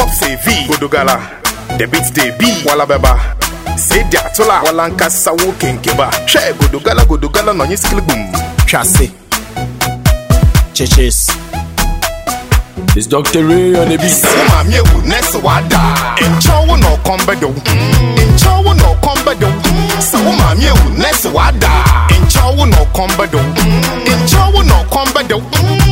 say V Godogala the beats they be wala beba say dia tola wala nkasa wo kenkeba she Godogala no nyiskili boom Chassis Cheches. It's Dr. Ray on the beat. Sama me would next wada enchowo no kombedo enchowo no kombedo Sama me would next wada enchowo no kombedo enchowo no kombedo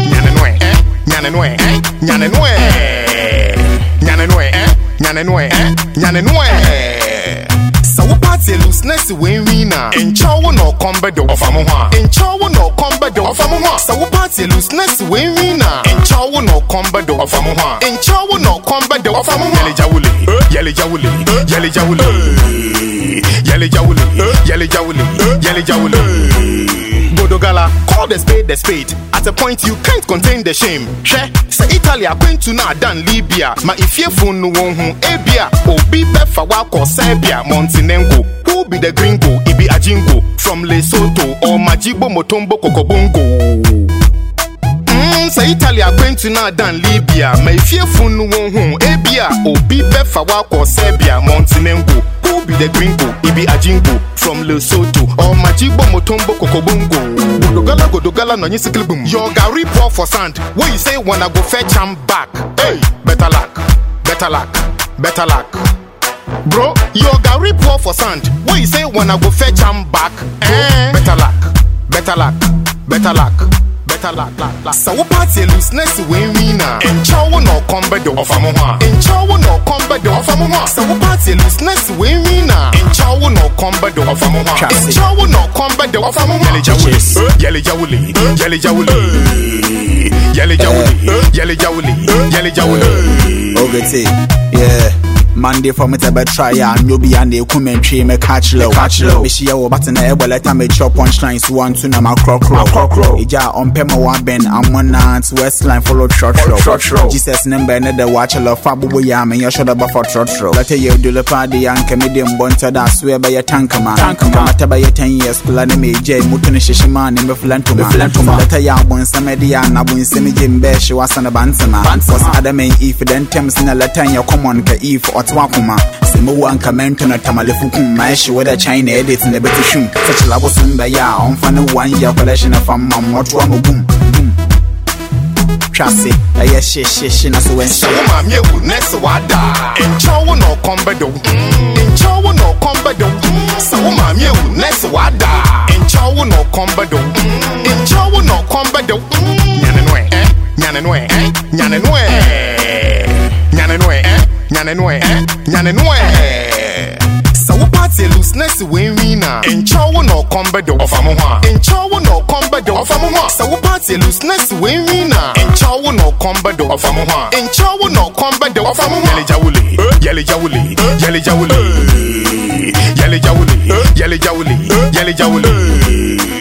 nyanenwe so we party looseness when we na enchowo no kombedo ofamuha enchowo no kombedo ofamuha so we party looseness when we na enchowo no kombedo ofamuha enchowo no kombedo ofamuha yele jawule Godogala, call the spade. At a point you can't contain the shame. She say Italy are going to now than Libya. Ma if you phone no one who Abia, Obi Befa Wako Serbia, Montenegro. Who be the gringo? Ibi Ajingo from Lesotho or Majibo Motombo Kokobongo. Say Italy are going to now than Libya. Ma if you phone no one who Abia, Obi Befa Wako Serbia, Montenegro. Who be the gringo? Ibi Ajingo from Lesotho or Majibo Motombo Kokobongo. Godogala no nyisikili boom. Your Gary pour for sand. What you say when I go fetch am back? Hey, better luck. Bro, your Gary pour for sand. What you say when I go fetch am back? Better luck. So we party looseness when we na enchowo no kombedo ofamuha enchowo no kombedo ofamuha so we party looseness when we na enchowo no kombedo ofamuha enchowo no kombedo ofamuha yele jawule Okay, yeah. Monday for me to be try and you be and they come and tree me catch low. Me she o but na ebo let me chop punchlines one to na my crow. Ija on pema one ben I'm one ant westline follow short row. Jesus number na the watch love fabu ya me your shoulder for trot row. Let you do the party and comedian bonta that swear by your tanker man. Mata by your 10 years school and me J mutuni shishima ni me flantuma. Let ya bon samedia na bon semi jimbe she was on a bantama. Was other men if then temps in a latin your common ka if Wakuma, Simu and Kamento na Tamalefukum, Mash with a China edit in the Betishum, such a labo Sundaya, on Fanu 1 year collection of a mom, what one boom. Chassis, a yes, she knows when so mamma would next wada, enchowo no kombedo, enchowo no kombedo, so mamma would next wada, enchowo no kombedo, enchowo no kombedo, nyanenwe so we party looseness when we na enchowo no kombedo ofamuha enchowo no kombedo ofamuha so we party looseness when we na enchowo no kombedo ofamuha enchowo no kombedo ofamuha yele jawule